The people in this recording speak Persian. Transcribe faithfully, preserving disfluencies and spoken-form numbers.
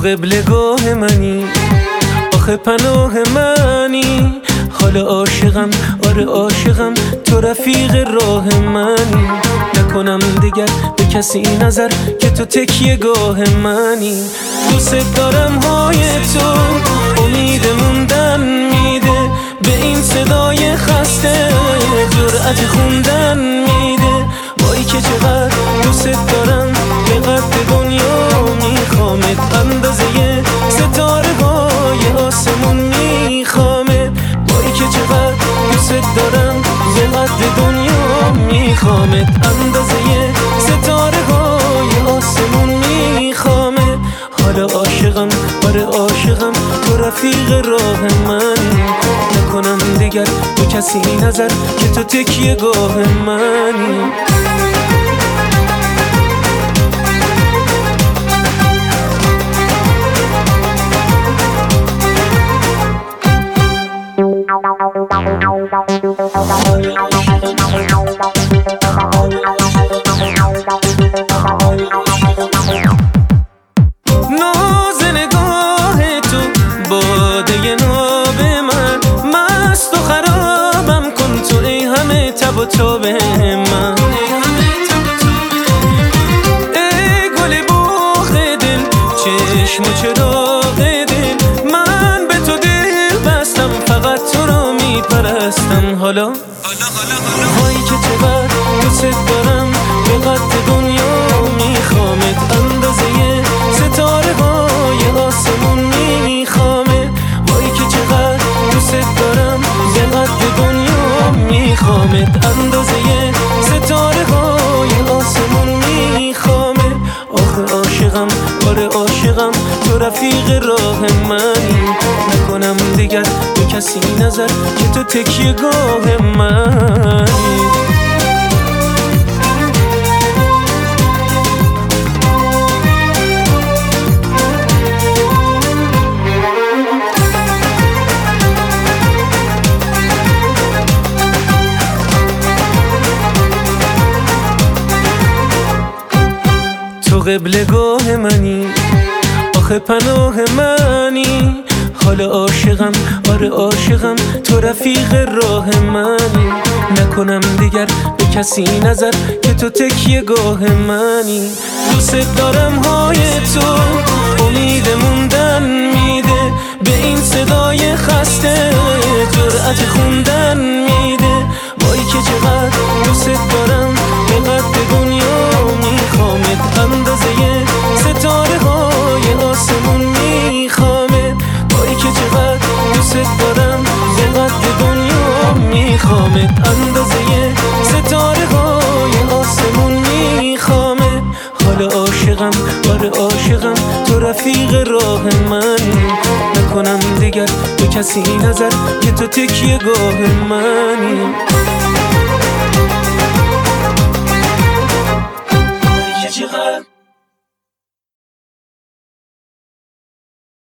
قبلگاه منی، آخه پناه منی، حالا عاشقم، آره عاشقم، تو رفیق راه منی. نکنم دیگر به کسی نظر که تو تکیه گاه منی. دوست دارم های تو امید موندن میده، به این صدای خسته جرأت خوندن میده. وای که چقدر دوست دارم، به قد دنیا میخوامت، اندازه ستاره های آسمون میخوامت. وای که چقدر دوست دارم، به قد دنیا میخوامت، اندازه ستاره های آسمون میخوامت. حالا عاشقم، آره عاشقم، تو رفیق راه منی. نکنم دیگر به کسی نظر که تو تکیه گاه منی. ناز نگاه تو باده ناب من، مست و خرابم کن تو ای همه تب و تاب من. ای گل باغ دل، چشم و چراغ دل، من به تو دل بستم، فقط تو رو میپرستم. حالا وای که چقدر دوست دارم، به قد دنیا میخوامت، اندازه ستاره های آسمون میخوامت. وای که چقدر دوست دارم، به قد دنیا میخوامت، اندازه ستاره های آسمون میخوامت. آخه عاشقم، آره عاشقم، تو رفیق راه منی. نکنم دیگر به کسی نظر که تو تکیه گاه منی. تو قبلگاه منی، آخه پناه منی، حالا عاشقم، آره عاشقم، تو رفیق راه منی. نکنم دیگر به کسی نظر که تو تکیه گاه منی. دوست دارم های تو امید موندن میده، به این صدای خسته جرأت خوندن میده. وای که چقدر دوست دارم، به قد دنیا میخوامت، اندازه ستاره های آسمون میخوامت. وای که چقدر دوست دارم، به قد دنیا میخوامت، اندازه ستاره های آسمون میخوامت. حالا عاشقم، آره عاشقم، تو رفیق راه منی. نکنم دیگر به کسی نظر که تو تکیه گاه منی. چقدر